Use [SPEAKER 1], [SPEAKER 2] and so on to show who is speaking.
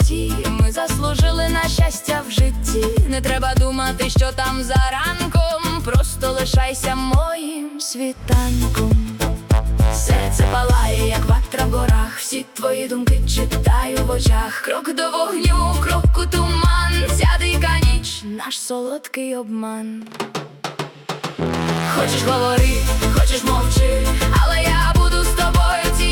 [SPEAKER 1] золоті. Ми заслужили на щастя в житті. Не треба думати, що там за ранком. Просто лишайся моїм світанком. Серце палає, як ватра в горах. Всі твої думки читаю в очах. Крок до вогню, крок у туман. Ця дика ніч, наш солодкий обман. Хочеш говори, хочеш мовчи, але я буду з тобою